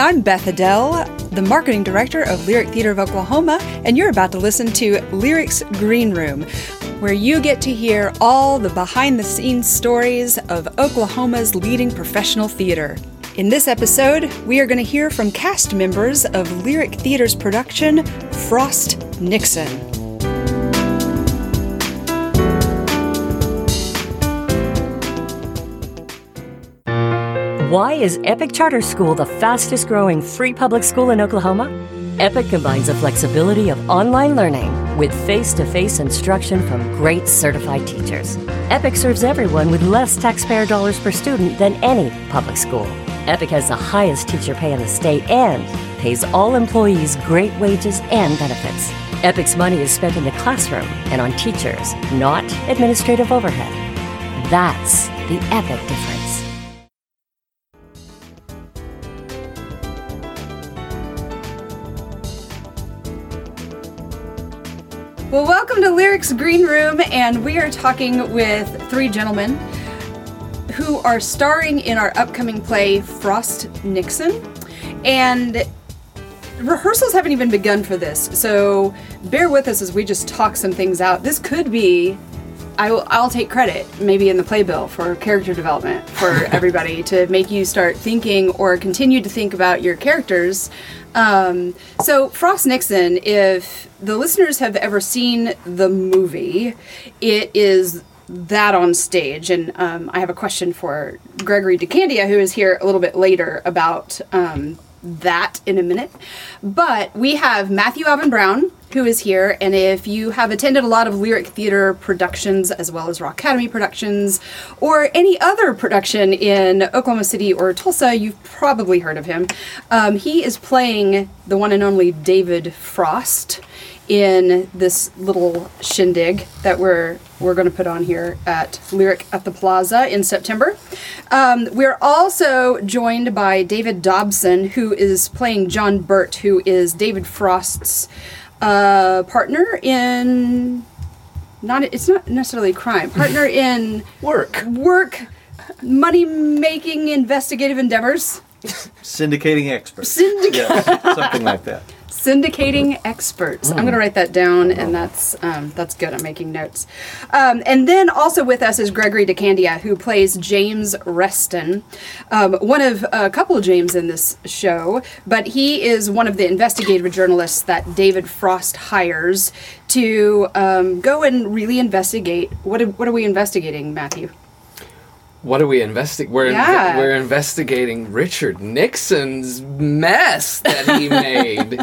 I'm Beth Adele, the Marketing Director of Lyric Theater of Oklahoma, and you're about to listen to Lyrics Green Room, where you get to hear all the behind-the-scenes stories of Oklahoma's leading professional theater. In this episode, we are going to hear from cast members of Lyric Theater's production, Frost Nixon. Why is Epic Charter School the fastest growing free public school in Oklahoma? Epic combines the flexibility of online learning with face-to-face instruction from great certified teachers. Epic serves everyone with less taxpayer dollars per student than any public school. Epic has the highest teacher pay in the state and pays all employees great wages and benefits. Epic's money is spent in the classroom and on teachers, not administrative overhead. That's the Epic difference. Well, welcome to Lyrics Green Room, and we are talking with three gentlemen who are starring in our upcoming play, Frost Nixon. And rehearsals haven't even begun for this, so bear with us as we just talk some things out. This could be, I'll take credit, maybe in the playbill, for character development for everybody to make you start thinking or continue to think about your characters. So Frost Nixon, if the listeners have ever seen the movie, it is that on stage. And I have a question for Gregory DeCandia, who is here a little bit later, about that in a minute. But we have Matthew Alvin Brown, who is here, and if you have attended a lot of Lyric Theater productions, as well as Rock Academy productions, or any other production in Oklahoma City or Tulsa, you've probably heard of him. He is playing the one and only David Frost in this little shindig that we're going to put on here at Lyric at the Plaza in September. We're also joined by David Dobson, who is playing John Burt, who is David Frost's partner in, it's not necessarily crime, partner in work, money-making investigative endeavors. Syndicating experts. Yes, something like that. Syndicating experts. I'm going to write that down, and that's good. I'm making notes. And then also with us is Gregory DeCandia, who plays James Reston, one of a couple of James in this show, but he is one of the investigative journalists that David Frost hires to go and really investigate. What are we investigating, Matthew? What are we investigating? We're investigating Richard Nixon's mess that he made.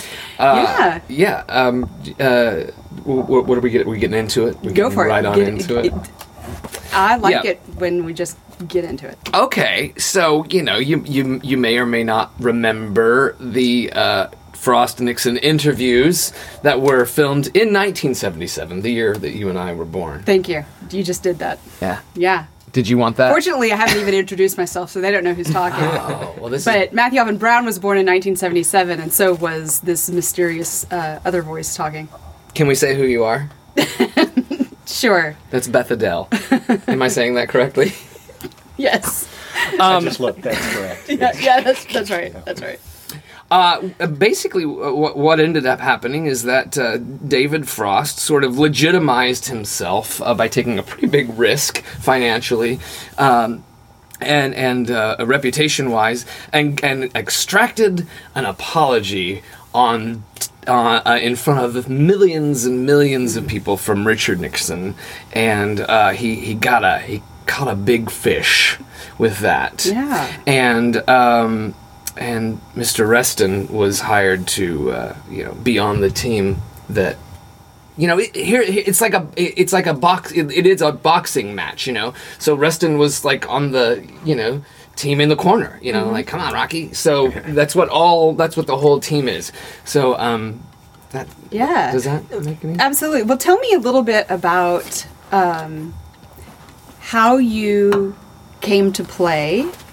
What are we getting? We getting into it? Go for it. Right on into it. I like it when we just get into it. Okay, so you may or may not remember the Frost Nixon interviews that were filmed in 1977, the year that you and I were born. Thank you. You just did that. Yeah. Yeah. Did you want that? Fortunately, I haven't even introduced myself, so they don't know who's talking. But Matthew Alvin Brown was born in 1977, and so was this mysterious other voice talking. Can we say who you are? Sure. That's Beth Adele. Am I saying that correctly? Yes. I just looked. That's correct. Yeah, that's right. That's right. Basically, what ended up happening is that David Frost sort of legitimized himself by taking a pretty big risk financially, and reputation-wise, and extracted an apology in front of millions and millions of people from Richard Nixon, and he caught a big fish with that. Yeah. And Mr. Reston was hired to, be on the team that, it's like a boxing match, So Reston was like on the, team in the corner, like, come on, Rocky. So that's what the whole team is. So, does that make any sense? Absolutely. Well, tell me a little bit about how you came to play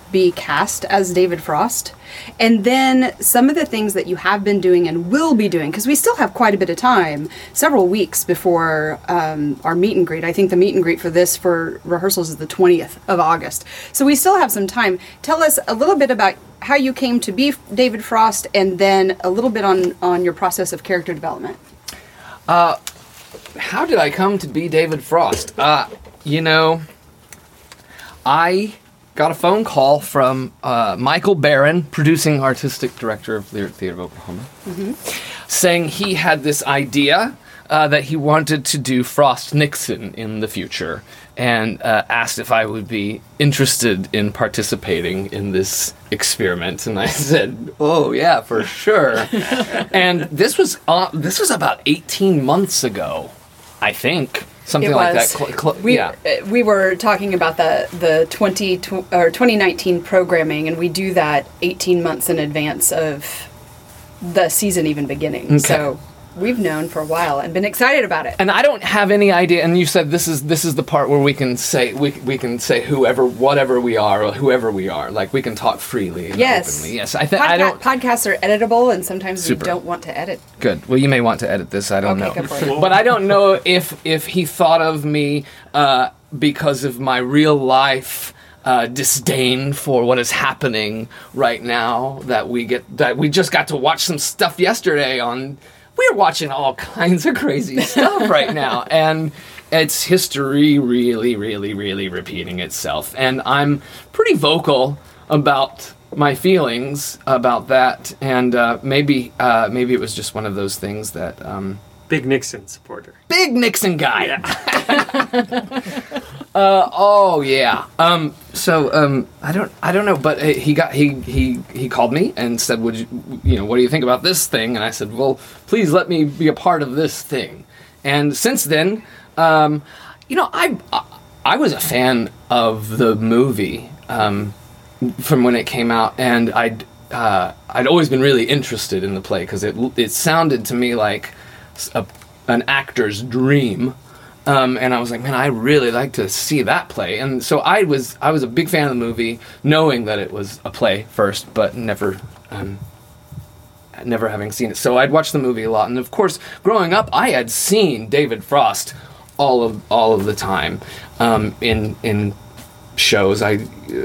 be cast as David Frost, and then some of the things that you have been doing and will be doing, because we still have quite a bit of time, several weeks before our meet and greet. I think the meet and greet for rehearsals is the 20th of August. So we still have some time. Tell us a little bit about how you came to be David Frost, and then a little bit on your process of character development. How did I come to be David Frost? I got a phone call from Michael Barron, producing artistic director of Lyric Theater of Oklahoma, saying he had this idea that he wanted to do Frost Nixon in the future, and asked if I would be interested in participating in this experiment. And I said, "Oh yeah, for sure." And this was about 18 months ago, I think. Something like that. We were talking about the 2019 programming, and we do that 18 months in advance of the season even beginning. Okay. So we've known for a while and been excited about it. And I don't have any idea. And you said this is the part where we can say whatever we are or whoever we are. Like, we can talk freely and openly. Yes, I don't. Podcasts are editable, and sometimes we don't want to edit. Good. Well, you may want to edit this. I don't know. Go for it. But I don't know if he thought of me because of my real life disdain for what is happening right now. That we just got to watch some stuff yesterday on. We're watching all kinds of crazy stuff right now, and it's history really, really, really repeating itself. And I'm pretty vocal about my feelings about that, and maybe it was just one of those things that... Big Nixon supporter. Big Nixon guy! Yeah. Oh, yeah. I don't know, but he called me and said, what do you think about this thing? And I said, well, please let me be a part of this thing. And since then, I was a fan of the movie from when it came out, and I'd always been really interested in the play because it sounded to me like an actor's dream. And I was like, man, I really like to see that play. And so I was a big fan of the movie, knowing that it was a play first, but never having seen it. So I'd watched the movie a lot. And of course, growing up, I had seen David Frost all of the time in shows. I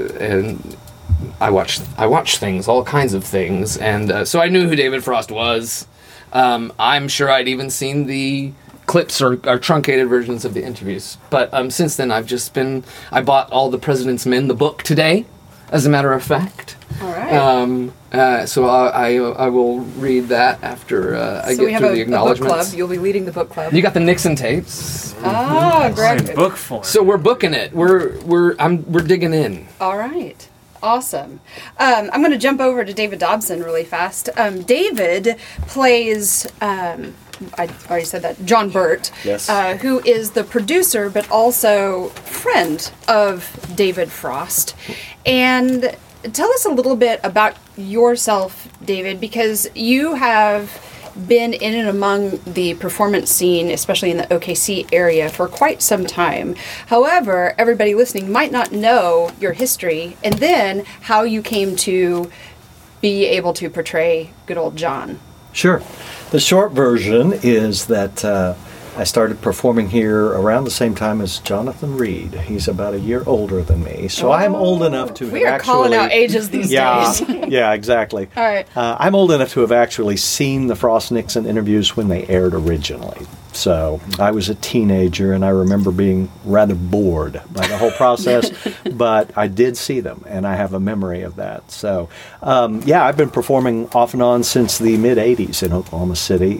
watched things, all kinds of things, and so I knew who David Frost was. I'm sure I'd even seen the clips or truncated versions of the interviews. But since then, I bought all the President's Men, the book, today, as a matter of fact. All right. So I will read that after I get through the acknowledgements. So we have a book club. You'll be leading the book club. You got the Nixon tapes. Oh, great. In book form. So we're booking it. We're digging in. All right. Awesome. I'm going to jump over to David Dobson really fast. David plays, I already said that, John Burt, Yes. Who is the producer but also friend of David Frost. And tell us a little bit about yourself, David, because you have been in and among the performance scene, especially in the OKC area, for quite some time. However, everybody listening might not know your history, and then how you came to be able to portray good old John. Sure. The short version is that I started performing here around the same time as Jonathan Reed. He's about a year older than me, so I'm old enough to we are calling out ages these days. Yeah, exactly. All right. I'm old enough to have actually seen the Frost Nixon interviews when they aired originally. So I was a teenager, and I remember being rather bored by the whole process, but I did see them, and I have a memory of that. So, I've been performing off and on since the mid-'80s in Oklahoma City.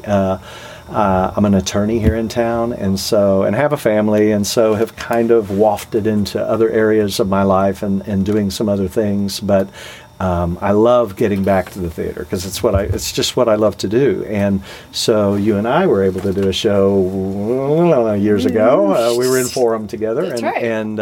I'm an attorney here in town, and have a family, and so have kind of wafted into other areas of my life and doing some other things. But I love getting back to the theater because it's just what I love to do. And so you and I were able to do a show years ago. We were in Forum together. That's right. And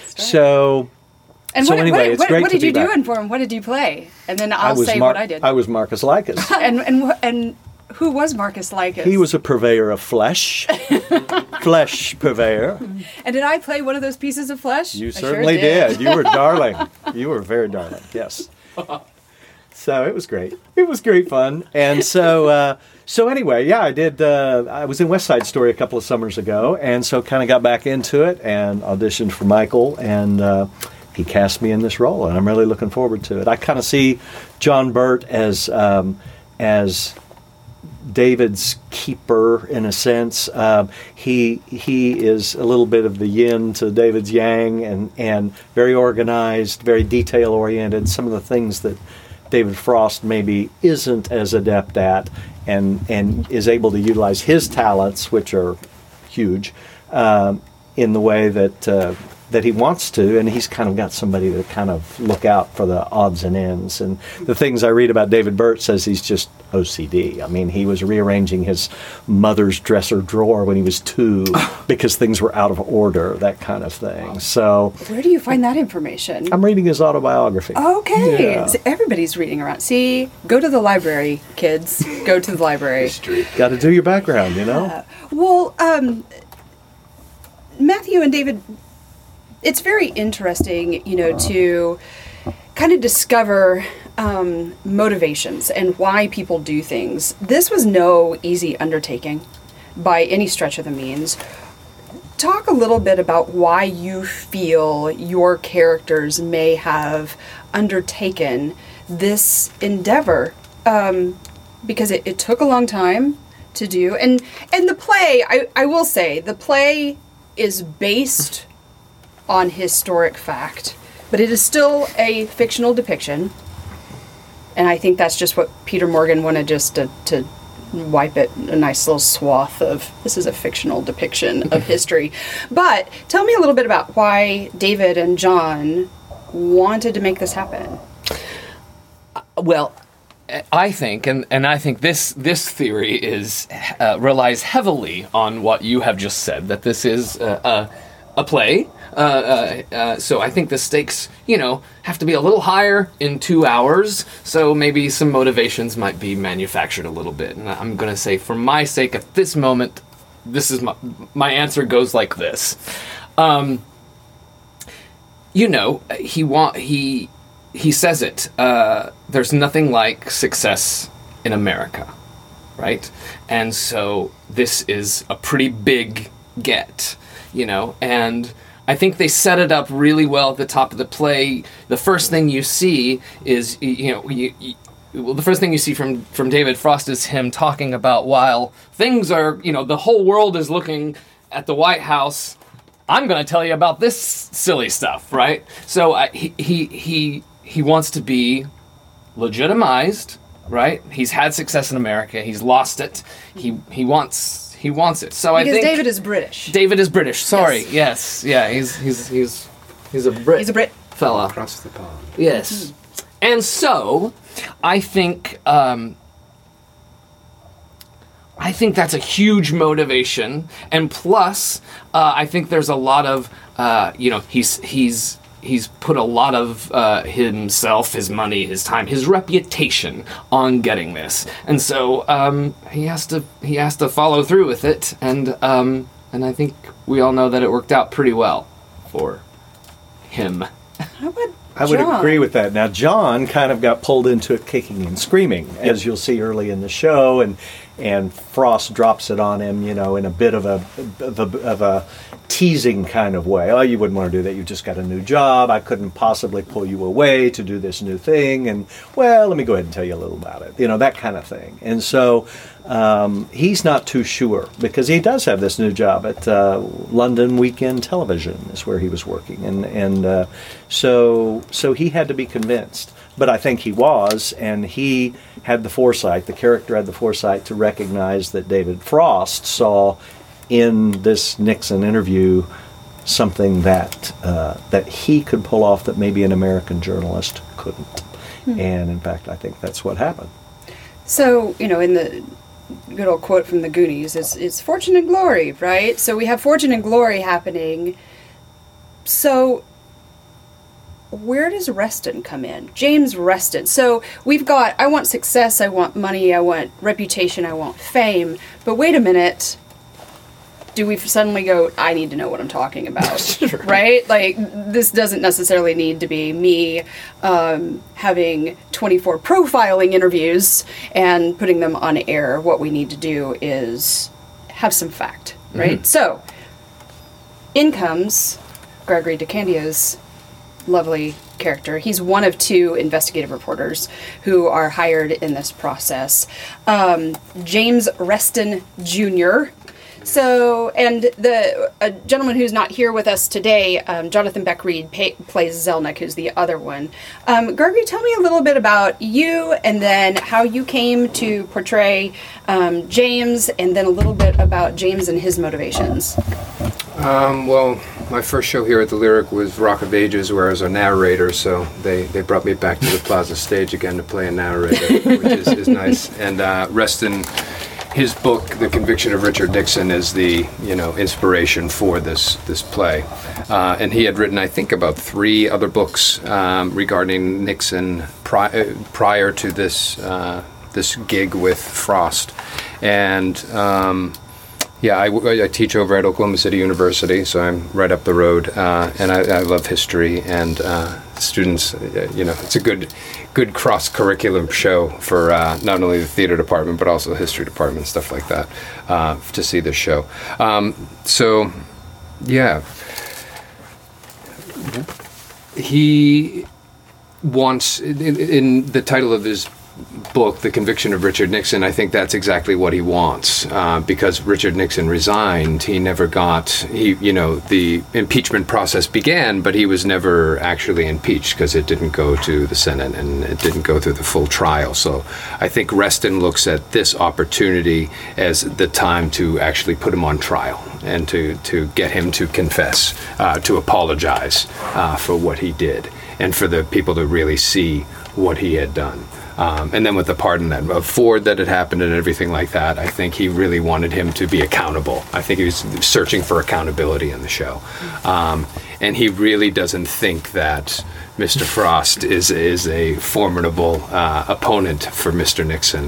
so. And so anyway, it's great what to did you be do back. in Forum? What did you play? And then I'll say what I did. I was Marcus Likas. and Who was Marcus Lycus? He was a purveyor of flesh, flesh purveyor. And did I play one of those pieces of flesh? You I certainly sure did. You were darling. You were very darling. Yes. So it was great. It was great fun. And so anyway, yeah, I did. I was in West Side Story a couple of summers ago, and so kind of got back into it and auditioned for Michael, and he cast me in this role, and I'm really looking forward to it. I kind of see John Burt as David's keeper in a sense. He is a little bit of the yin to David's yang, and very organized, very detail oriented. Some of the things that David Frost maybe isn't as adept at, and is able to utilize his talents, which are huge, in the way that he wants to, and he's kind of got somebody to kind of look out for the odds and ends. And the things I read about David Burt says he's just OCD. I mean, he was rearranging his mother's dresser drawer when he was 2 because things were out of order, that kind of thing. So Where do you find that information? I'm reading his autobiography. Okay. Yeah. So everybody's reading around. See, go to the library, kids. Go to the library. Got to do your background, you know? Well, Matthew and David, it's very interesting, to kind of discover motivations and why people do things. This was no easy undertaking by any stretch of the means. Talk a little bit about why you feel your characters may have undertaken this endeavor, because it took a long time to do. And the play, I will say, the play is based on historic fact, but it is still a fictional depiction, and I think that's just what Peter Morgan wanted, just to wipe it a nice little swath of, this is a fictional depiction of history. But tell me a little bit about why David and John wanted to make this happen. Well, I think, and I think this theory relies heavily on what you have just said, that this is a play. So I think the stakes, have to be a little higher in 2 hours. So maybe some motivations might be manufactured a little bit. And I'm going to say, for my sake, at this moment, this is my answer goes like this. He says it. There's nothing like success in America, right? And so this is a pretty big get, and I think they set it up really well at the top of the play. The first thing you see is, the first thing you see from David Frost is him talking about, while things are, the whole world is looking at the White House, I'm going to tell you about this silly stuff, right? So he wants to be legitimized, right? He's had success in America. He's lost it. He wants it. So I think David is British. David is British. Sorry. Yes. Yeah. He's a Brit. He's a Brit fella Across the pond. Yes. And so I think that's a huge motivation, and plus I think there's a lot of he's put a lot of himself, his money, his time, his reputation on getting this, and so he has to follow through with it, and I think we all know that it worked out pretty well for him. How about I would John? agree with that. Now, John kind of got pulled into it kicking and screaming, as you'll see early in the show, and Frost drops it on him, in a bit of a teasing kind of way. Oh, you wouldn't want to do that. You just got a new job. I couldn't possibly pull you away to do this new thing. And, well, let me go ahead and tell you a little about it. That kind of thing. And so he's not too sure, because he does have this new job at London Weekend Television is where he was working. And so he had to be convinced. But I think he was, and he had the foresight, the character had the foresight to recognize that David Frost saw in this Nixon interview something that he could pull off that maybe an American journalist couldn't. And in fact, I think that's what happened. So, in the good old quote from the Goonies, it's fortune and glory, right? So we have fortune and glory happening. So where does Reston come in? James Reston. So we've got, I want success, I want money, I want reputation, I want fame. But wait a minute, do we suddenly go, I need to know what I'm talking about, right? Like, this doesn't necessarily need to be me having 24 profiling interviews and putting them on air. What we need to do is have some fact, right? Mm-hmm. So, in comes Gregory DeCandio's lovely character. He's one of 2 investigative reporters who are hired in this process. James Reston Jr., So, and a gentleman who's not here with us today, Jonathan Beck-Reed, plays Zelnick, who's the other one. Gregory, tell me a little bit about you, and then how you came to portray James, and then a little bit about James and his motivations. Well, my first show here at the Lyric was Rock of Ages, where I was a narrator, so they brought me back to the Plaza stage again to play a narrator, which is nice. And Reston, his book, The Conviction of Richard Nixon, is the inspiration for this play, and he had written, I think, about 3 other books regarding Nixon prior to this gig with Frost, and I teach over at Oklahoma City University, so I'm right up the road, and I love history, and students, it's a good cross-curriculum show for not only the theater department, but also the history department, stuff like that, to see this show. He wants, in the title of his book, The Conviction of Richard Nixon, I think that's exactly what he wants, because Richard Nixon resigned. He never the impeachment process began, but he was never actually impeached because it didn't go to the Senate and it didn't go through the full trial. So I think Reston looks at this opportunity as the time to actually put him on trial and to get him to confess, to apologize for what he did, and for the people to really see what he had done. And then with the pardon of Ford that had happened and everything like that, I think he really wanted him to be accountable. I think he was searching for accountability in the show. And he really doesn't think that Mr. Frost is a formidable opponent for Mr. Nixon.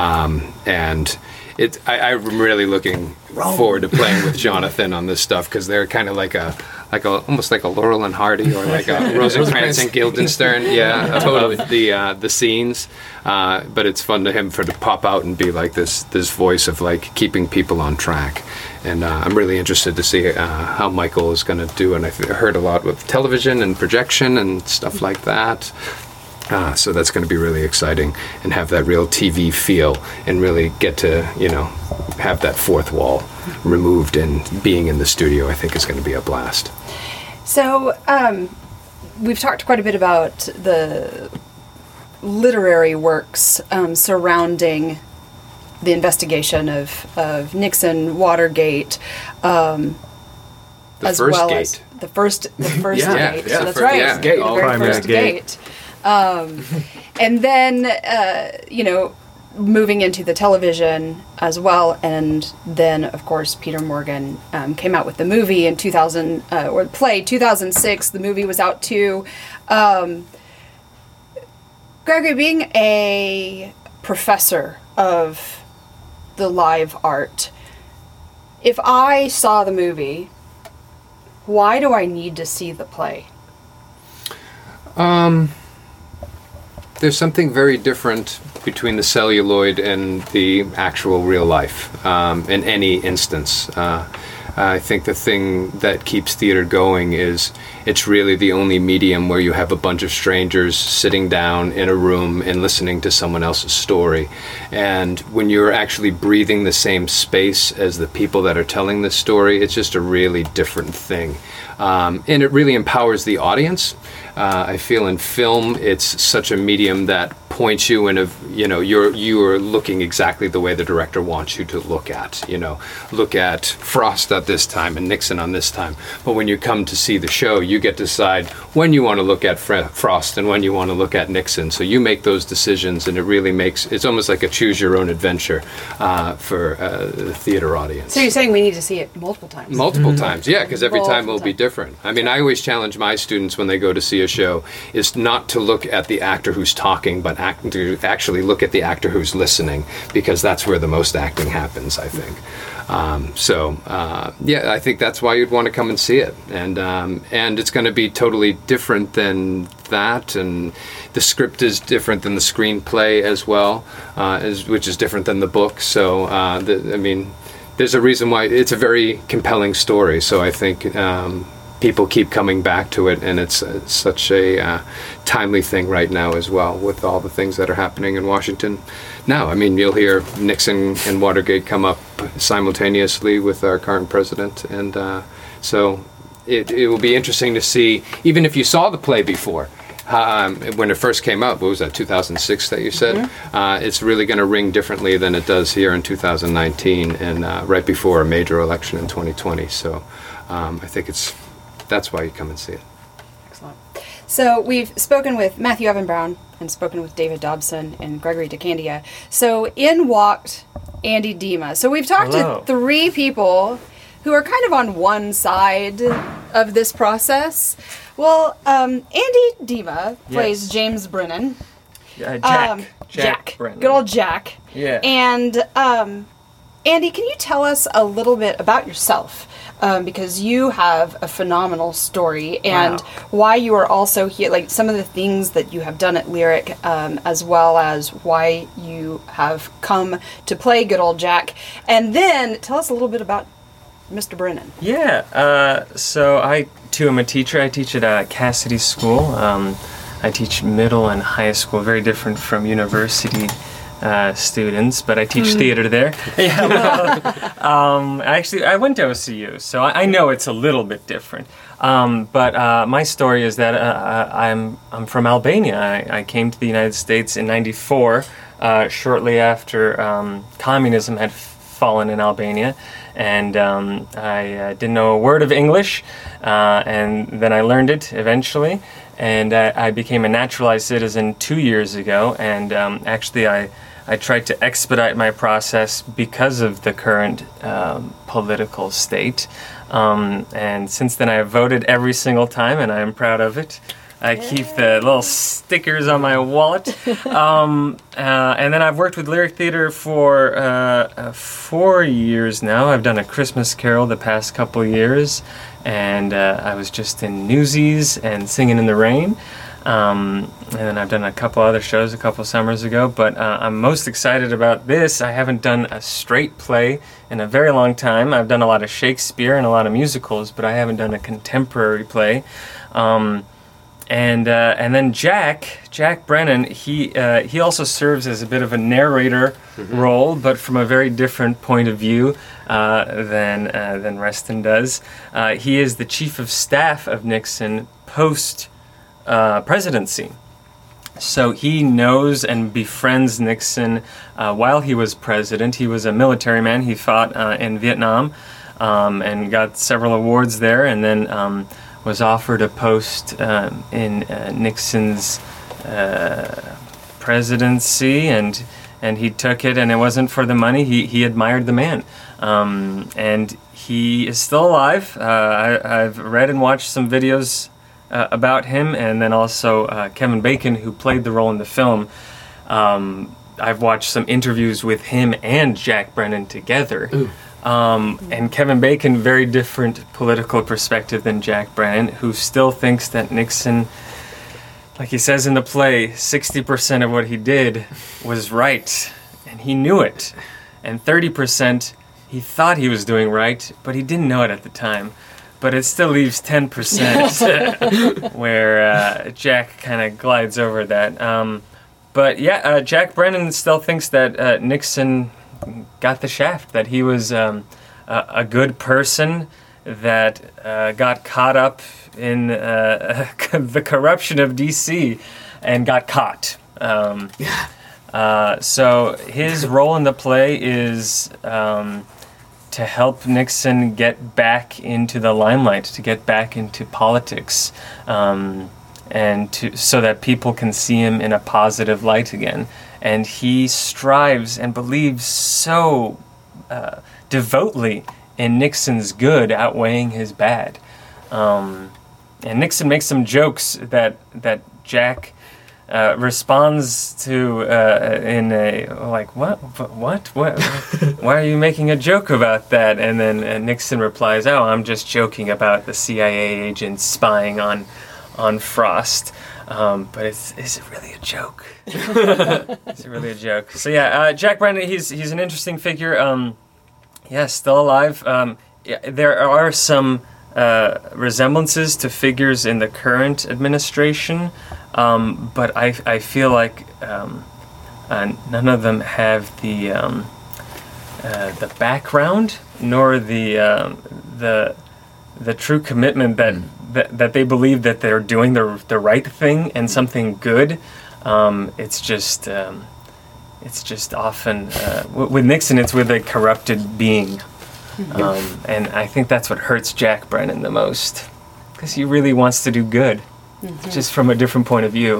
And I'm really looking forward to playing with Jonathan on this stuff, because they're kind of almost like a Laurel and Hardy, or like a Rosencrantz and Guildenstern, of the scenes. But it's fun to him to pop out and be like this voice of like keeping people on track. And I'm really interested to see how Michael is going to do. And I've heard a lot with television and projection and stuff like that. So that's going to be really exciting, and have that real TV feel, and really get to, have that fourth wall removed, and being in the studio, I think, is going to be a blast. So, we've talked quite a bit about the literary works surrounding the investigation of Nixon, Watergate, the as first well gate. as the first Yeah, gate. yeah, So that's the right. first gate. The very Primary first gate. gate. And then, moving into the television as well, and then, of course, Peter Morgan came out with the movie in 2000, or play 2006. The movie was out too. Gregory, being a professor of the live art, if I saw the movie, why do I need to see the play? There's something very different between the celluloid and the actual real life, in any instance. I think the thing that keeps theater going is it's really the only medium where you have a bunch of strangers sitting down in a room and listening to someone else's story. And when you're actually breathing the same space as the people that are telling this story, it's just a really different thing. And it really empowers the audience. I feel in film, it's such a medium that points you in you're looking exactly the way the director wants you to look at. Look at Frost at this time and Nixon on this time. But when you come to see the show, you get to decide when you want to look at Frost and when you want to look at Nixon. So you make those decisions, and it really it's almost like a choose your own adventure for the theater audience. So you're saying we need to see it multiple times? Multiple times, yeah, because every time will be Multiple different. I mean, I always challenge my students when they go to see a a show is not to look at the actor who's talking, but to actually look at the actor who's listening, because that's where the most acting happens, I think. Yeah, I think that's why you'd want to come and see it, and it's going to be totally different than that, and the script is different than the screenplay as well, which is different than the book. So, there's a reason why it's a very compelling story. So I think people keep coming back to it, and it's such a timely thing right now as well, with all the things that are happening in Washington now. I mean, you'll hear Nixon and Watergate come up simultaneously with our current president, and so it will be interesting to see, even if you saw the play before, when it first came out. What was that, 2006 that you said? It's really going to ring differently than it does here in 2019, and right before a major election in 2020. So I think that's why you come and see it. Excellent. So we've spoken with Matthew Evan Brown and spoken with David Dobson and Gregory DeCandia. So in walked Andy Dima. So we've talked to three people who are kind of on one side of this process. Well, Andy Dima plays James Brennan. Jack Brennan. Good old Jack. Yeah. And Andy, can you tell us a little bit about yourself? Because you have a phenomenal story, and why you are also here, like some of the things that you have done at Lyric, as well as why you have come to play good old Jack. And then tell us a little bit about Mr. Brennan. Yeah, so I too am a teacher. I teach at Cassidy School. I teach middle and high school, very different from university students, but I teach theater there. Actually, I went to OCU, so I know it's a little bit different. But my story is that I'm from Albania. I came to the United States in '94, shortly after communism had fallen in Albania, and I didn't know a word of English, and then I learned it eventually, and I became a naturalized citizen 2 years ago, and actually I tried to expedite my process because of the current political state, and since then I have voted every single time, and I am proud of it. I keep the little stickers on my wallet. And then I've worked with Lyric Theater for 4 years now. I've done A Christmas Carol the past couple years, and I was just in Newsies and Singing in the Rain. And then I've done a couple other shows a couple summers ago, but I'm most excited about this. I haven't done a straight play in a very long time. I've done a lot of Shakespeare and a lot of musicals, but I haven't done a contemporary play. And then Jack Brennan, he also serves as a bit of a narrator role, but from a very different point of view than Reston does. He is the chief of staff of Nixon post presidency. So he knows and befriends Nixon while he was president. He was a military man. He fought in Vietnam and got several awards there, and then was offered a post in Nixon's presidency, and he took it, and it wasn't for the money. He admired the man, and he is still alive. I've read and watched some videos about him, and then also Kevin Bacon, who played the role in the film. I've watched some interviews with him and Jack Brennan together. Ooh. And Kevin Bacon, very different political perspective than Jack Brennan, who still thinks that Nixon, like he says in the play, 60% of what he did was right, and he knew it. And 30% he thought he was doing right, but he didn't know it at the time. But it still leaves 10% where Jack kind of glides over that. But yeah, Jack Brennan still thinks that Nixon got the shaft, that he was a good person that got caught up in the corruption of D.C. and got caught. So his role in the play is to help Nixon get back into the limelight, to get back into politics, and so that people can see him in a positive light again. And he strives and believes so devotedly in Nixon's good outweighing his bad. Nixon makes some jokes that Jack responds to in a like, what? Why are you making a joke about that? And then Nixon replies, "Oh, I'm just joking about the CIA agents spying on Frost." But is it really a joke? Is it really a joke? So yeah, Jack Brennan, he's an interesting figure. Still alive. There are some resemblances to figures in the current administration, but I feel like none of them have the background nor the true commitment that they believe that they're doing the right thing and something good. It's just often with Nixon, it's with a corrupted being. And I think that's what hurts Jack Brennan the most, because he really wants to do good, just from a different point of view.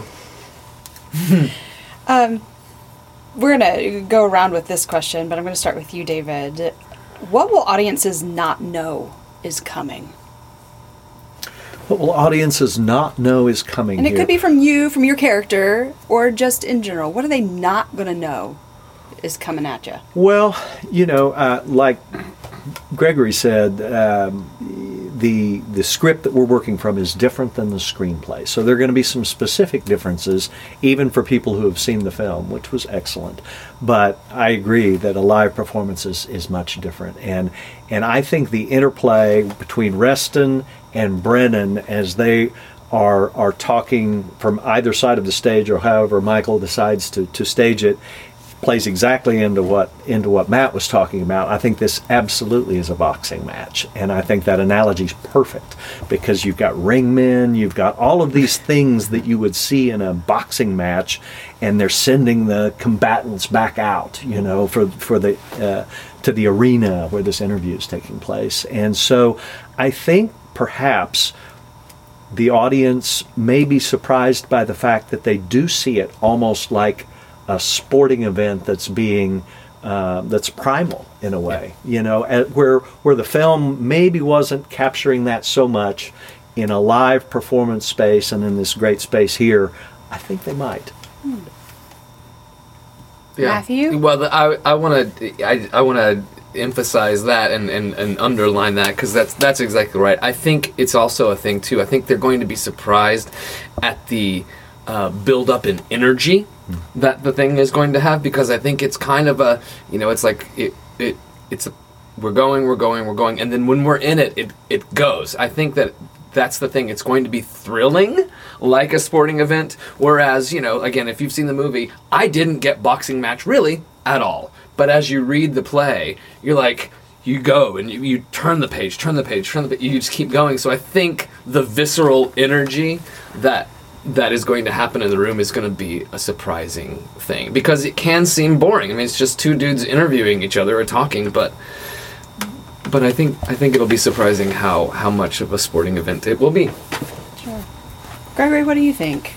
We're going to go around with this question, but I'm going to start with you, David. What will audiences not know is coming? What will audiences not know is coming? And it here? could be from you, from your character, or just in general. What are they not going to know is coming at you? Well, like Gregory said, the script that we're working from is different than the screenplay. So there are going to be some specific differences, even for people who have seen the film, which was excellent. But I agree that a live performance is much different. And I think the interplay between Reston and Brennan, as they are talking from either side of the stage, or however Michael decides to stage it, plays exactly into what Matt was talking about. I think this absolutely is a boxing match, and I think that analogy is perfect, because you've got ringmen, you've got all of these things that you would see in a boxing match, and they're sending the combatants back out, for the to the arena where this interview is taking place. And so I think perhaps the audience may be surprised by the fact that they do see it almost like a sporting event that's being that's primal in a way, where the film maybe wasn't capturing that so much in a live performance space and in this great space here. I think they might. Yeah. Matthew? Well, I want to emphasize that and underline that, because that's exactly right. I think it's also a thing too. I think they're going to be surprised at the build up in energy that the thing is going to have, because I think it's kind of a, it's like it's a, we're going, and then when we're in it goes. I think that's the thing. It's going to be thrilling, like a sporting event. Whereas, again, if you've seen the movie, I didn't get boxing match really at all. But as you read the play, you're like, you go and you turn the page, you just keep going. So I think the visceral energy that is going to happen in the room is going to be a surprising thing, because it can seem boring. I mean, it's just two dudes interviewing each other or talking, but I think it'll be surprising how much of a sporting event it will be. Sure. Gregory, what do you think?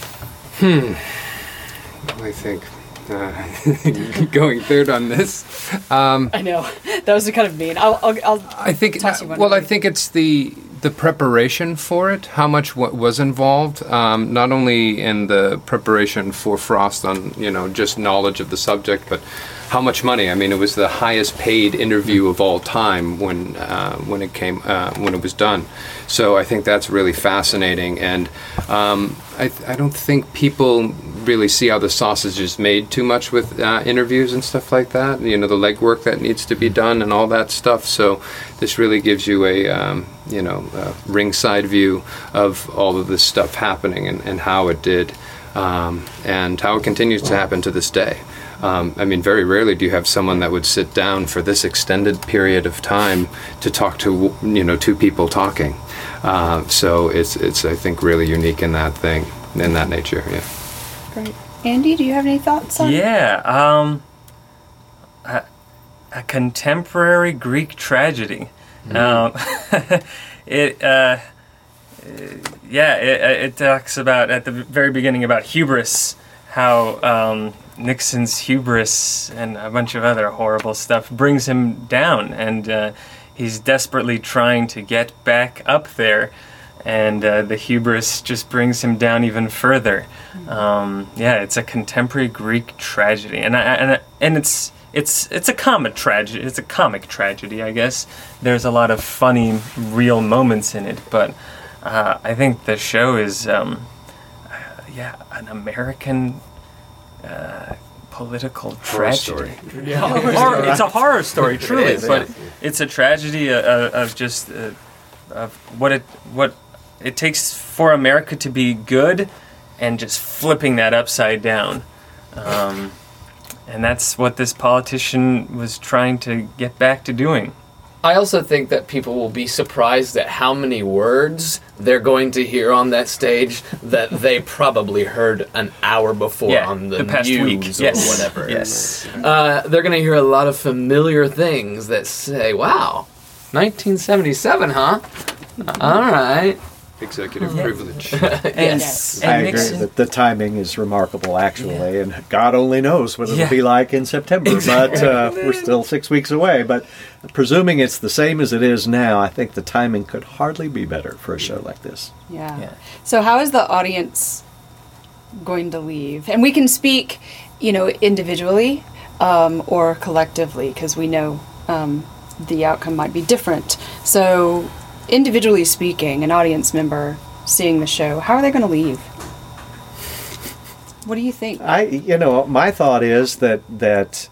I think going third on this. I know that was kind of mean. I think. I think it's the preparation for it. How much was involved? Not only in the preparation for Frost on just knowledge of the subject, but how much money. I mean, it was the highest paid interview of all time when it was done. So I think that's really fascinating, and I don't think people really see how the sausage is made too much with interviews and stuff like that. The legwork that needs to be done and all that stuff. So this really gives you a ringside view of all of this stuff happening and how it did, and how it continues to happen to this day. I mean, very rarely do you have someone that would sit down for this extended period of time to talk to two people talking. So it's I think really unique in that nature. Yeah. Great. Andy, do you have any thoughts on? Yeah. A contemporary Greek tragedy. It talks about, at the very beginning, about hubris, how Nixon's hubris and a bunch of other horrible stuff brings him down, and he's desperately trying to get back up there, and the hubris just brings him down even further. It's a contemporary Greek tragedy, and it's a comic tragedy. It's a comic tragedy, I guess. There's a lot of funny, real moments in it, but I think the show is an American political tragedy. It's a horror story, truly, but it's a tragedy of just of what it takes for America to be good, and just flipping that upside down. And that's what this politician was trying to get back to doing. I also think that people will be surprised at how many words they're going to hear on that stage that they probably heard an hour before on the past news week. or whatever. Yes. They're going to hear a lot of familiar things that say, wow, 1977, huh? All right. Executive privilege. Yes. I agree Nixon- that the timing is remarkable, actually, and God only knows what it'll be like in September. But we're still 6 weeks away. But presuming it's the same as it is now, I think the timing could hardly be better for a show like this. Yeah. So how is the audience going to leave? And we can speak, individually or collectively, because we know the outcome might be different. So individually speaking, an audience member seeing the show, how are they going to leave? What do you think? My thought is that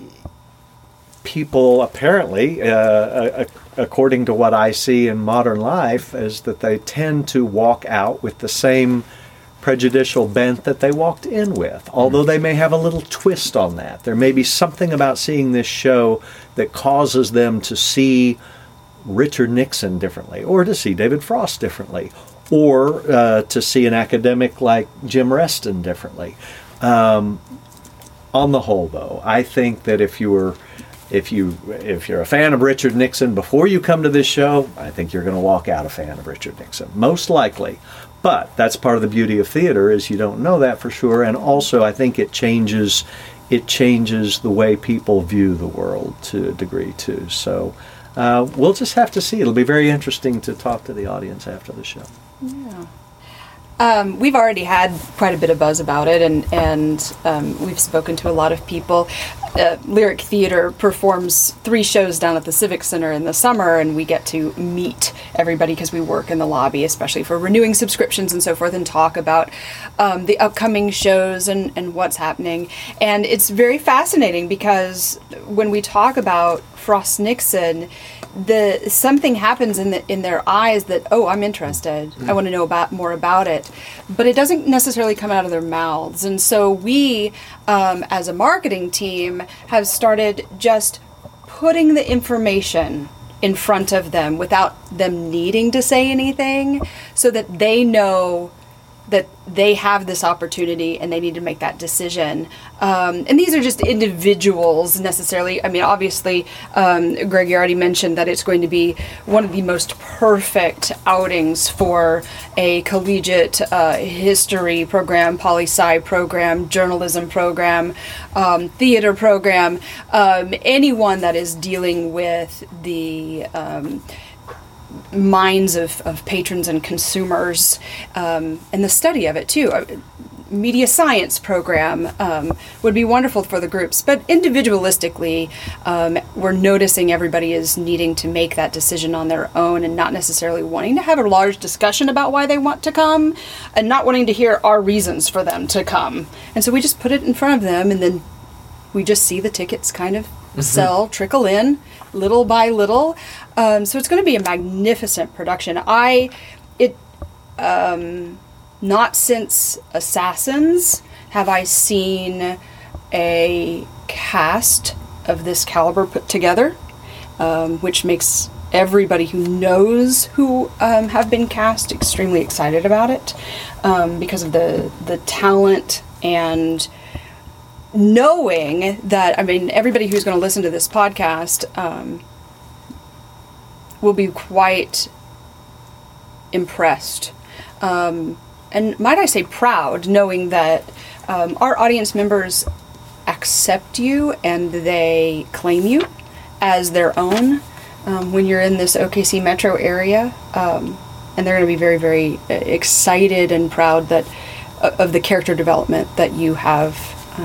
people apparently, according to what I see in modern life, is that they tend to walk out with the same prejudicial bent that they walked in with, although they may have a little twist on that. There may be something about seeing this show that causes them to see Richard Nixon differently, or to see David Frost differently, or to see an academic like Jim Reston differently. On the whole, though, I think that if you're a fan of Richard Nixon before you come to this show, I think you're going to walk out a fan of Richard Nixon, most likely. But that's part of the beauty of theater, is you don't know that for sure, and also I think it changes the way people view the world to a degree too. So we'll just have to see. It'll be very interesting to talk to the audience after the show. Yeah. We've already had quite a bit of buzz about it, and we've spoken to a lot of people. Lyric Theater performs 3 shows down at the Civic Center in the summer, and we get to meet everybody because we work in the lobby, especially for renewing subscriptions and so forth, and talk about the upcoming shows and what's happening. And it's very fascinating because when we talk about Frost Nixon, something happens in their eyes that, oh, I'm interested. I want to know more about it. But it doesn't necessarily come out of their mouths. And so we, as a marketing team, have started just putting the information in front of them without them needing to say anything, so that they know that they have this opportunity and they need to make that decision. And these are just individuals necessarily. I mean, obviously, Greg, you already mentioned that it's going to be one of the most perfect outings for a collegiate history program, poli-sci program, journalism program, theater program, anyone that is dealing with the minds of patrons and consumers, and the study of it too. Media science program would be wonderful for the groups, but individualistically, we're noticing everybody is needing to make that decision on their own and not necessarily wanting to have a large discussion about why they want to come and not wanting to hear our reasons for them to come. And so we just put it in front of them, and then we just see the tickets kind of trickle in little by little. So it's going to be a magnificent production. Not since Assassins have I seen a cast of this caliber put together, which makes everybody who knows who have been cast extremely excited about it, because of the talent and knowing that, I mean, everybody who's going to listen to this podcast will be quite impressed. And might I say proud, knowing that our audience members accept you and they claim you as their own when you're in this OKC metro area. and they're going to be very, very excited and proud that of the character development that you have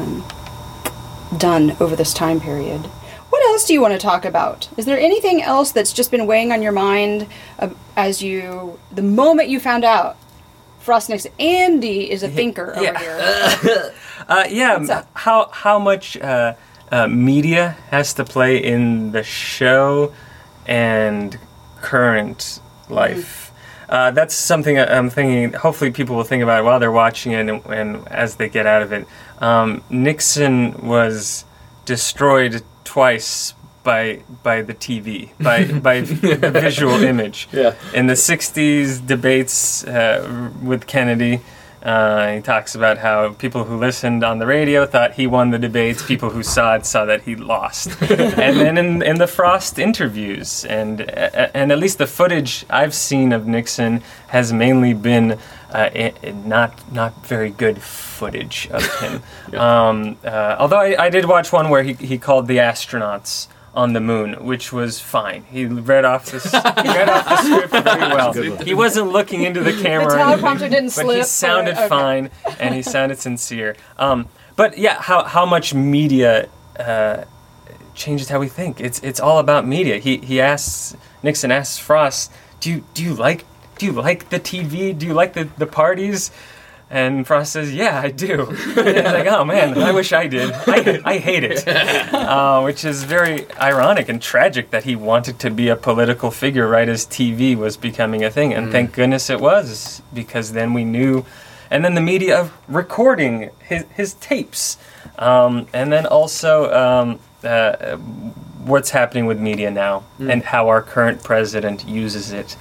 done over this time period. What else do you want to talk about? Is there anything else that's just been weighing on your mind the moment you found out Frost Nixon? Andy is a thinker over here. How much media has to play in the show and current life? That's something I'm thinking. Hopefully, people will think about it while they're watching it and as they get out of it. Nixon was destroyed twice by the TV, by the visual image. Yeah. In the 60s debates with Kennedy, he talks about how people who listened on the radio thought he won the debates, people who saw it saw that he lost. And then in the Frost interviews, and at least the footage I've seen of Nixon has mainly been not very good footage of him. Although I did watch one where he called the astronauts on the moon, which was fine. He read off the script very well. He wasn't looking into the camera. The teleprompter didn't slip. But he sounded fine, and he sounded sincere. But yeah, how much media changes how we think. It's all about media. Nixon asks Frost, do you like the TV? Do you like the parties? And Frost says, yeah, I do. And he's like, oh man, I wish I did. I hate it. Which is very ironic and tragic that he wanted to be a political figure right as TV was becoming a thing. And thank goodness it was, because then we knew. And then the media of recording his tapes. And then also what's happening with media now and how our current president uses it.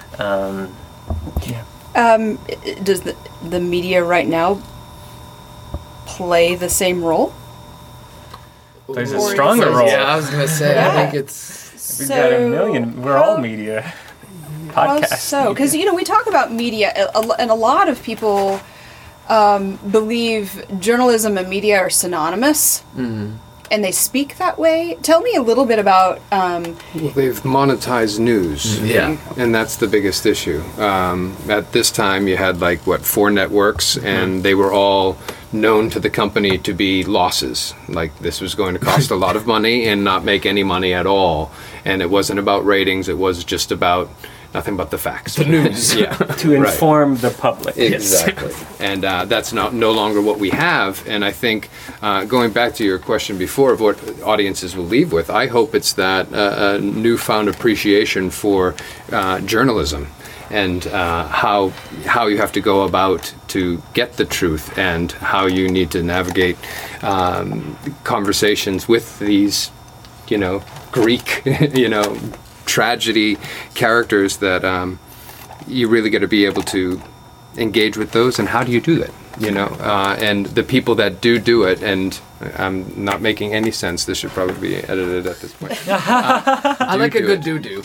Does the media right now play the same role? Plays a stronger role. Yeah, I was going to say, I think it's... We've got a million. We're all media. Podcast. So, because we talk about media, and a lot of people believe journalism and media are synonymous, and they speak that way. Tell me a little bit about. Well, they've monetized news, and that's the biggest issue. At this time, you had 4 networks, and they were all known to the company to be losses. Like, this was going to cost a lot of money and not make any money at all. And it wasn't about ratings; it was just about nothing but the facts. The news. To inform the public. Exactly. And that's no longer what we have. And I think, going back to your question before of what audiences will leave with, I hope it's that a newfound appreciation for journalism and how you have to go about to get the truth and how you need to navigate conversations with these, Greek, tragedy characters that you really got to be able to engage with those. And how do you do that? And the people that do it, and I'm not making any sense. This should probably be edited at this point. I like a good do-do.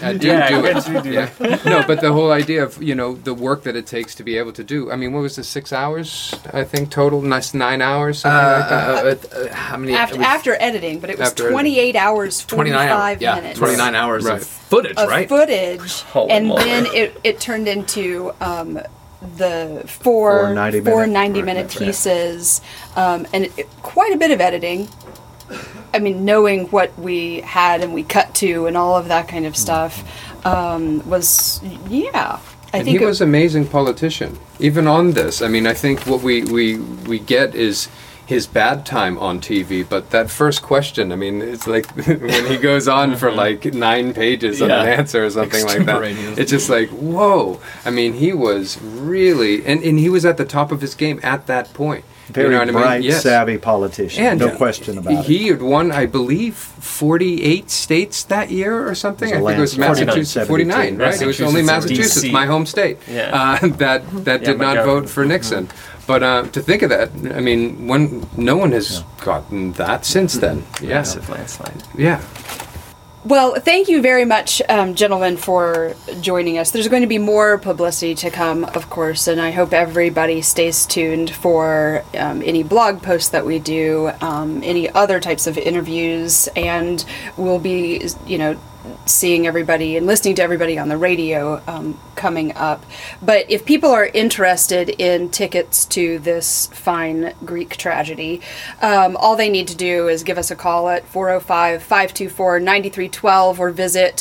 No, but the whole idea of, the work that it takes to be able to do. I mean, what was it, 6 hours, I think, total? 9 hours, something like that? How many? After editing, but it was 28 hours, 45 minutes. 29 hours of footage, right? Footage, and then it turned into... the four 90-minute pieces, and quite a bit of editing. I mean, knowing what we had and we cut to and all of that kind of stuff was, I think he was an amazing politician, even on this. I mean, I think what we get is his bad time on TV, but that first question, I mean, it's like when he goes on for 9 pages on an answer or something like that. It's just like, whoa. I mean, he was really, and he was at the top of his game at that point. Very bright, savvy politician, and no question about it. He had won, I believe, 48 states that year or something. I think it was Massachusetts, 49, right? It was only Massachusetts, DC. My home state, that did not vote for Nixon. But to think of that, I mean, no one has gotten that since then. Massive landslide. Yeah. Well, thank you very much, gentlemen, for joining us. There's going to be more publicity to come, of course, and I hope everybody stays tuned for any blog posts that we do, any other types of interviews, and we'll be, seeing everybody and listening to everybody on the radio coming up. But if people are interested in tickets to this fine Greek tragedy, all they need to do is give us a call at 405-524-9312 or visit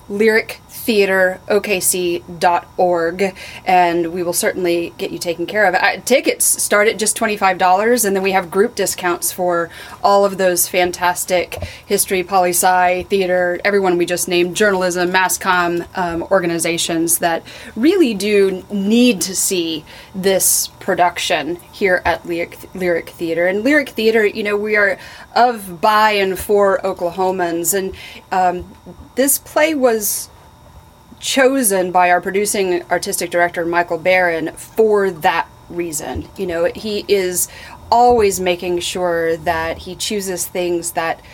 lyrictheaterokc.org, and we will certainly get you taken care of. Tickets start at just $25, and then we have group discounts for all of those fantastic history, poli-sci, theater, everyone we just named, journalism, mass comm organizations that really do need to see this production here at Lyric Theater. And Lyric Theater, we are of, by, and for Oklahomans, and this play was chosen by our producing artistic director, Michael Barron, for that reason. He is always making sure that he chooses things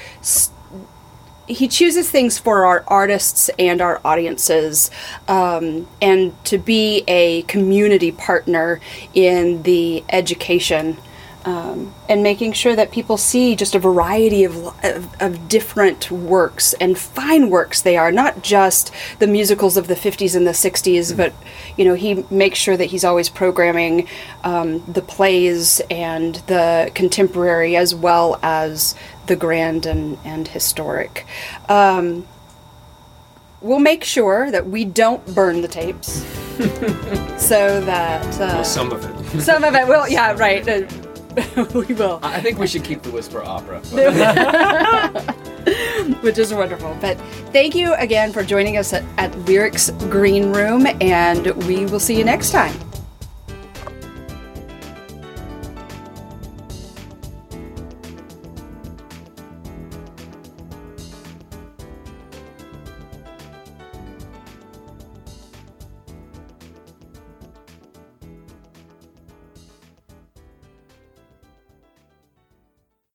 for our artists and our audiences, and to be a community partner in the education, and making sure that people see just a variety of different works, and fine works they are, not just the musicals of the 50s and the 60s, but he makes sure that he's always programming the plays and the contemporary as well as the grand and historic. We'll make sure that we don't burn the tapes, so that Some of it. some of it will. Yeah, right. We will. I think we should keep the Whisper Opera. Which is wonderful. But thank you again for joining us at Lyric's Green Room, and we will see you next time.